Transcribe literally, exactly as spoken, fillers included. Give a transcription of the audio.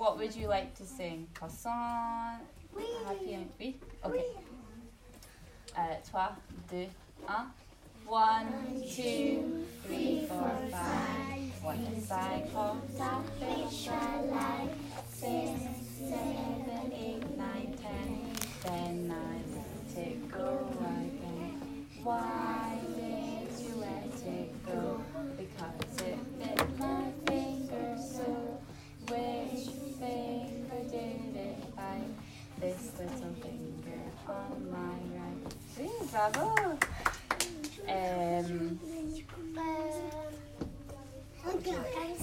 what would you like to sing? Croissant, happy and oui? Okay. Uh, trois, deux, un. One, two, three, four, five. One cycle, fish alive. Six, seven, eight, nine, ten. Then nine, let it go again. Why did you let it go? Because it bit my finger so. Which finger did it bite? This little finger on my right. Sí, bravo! Um,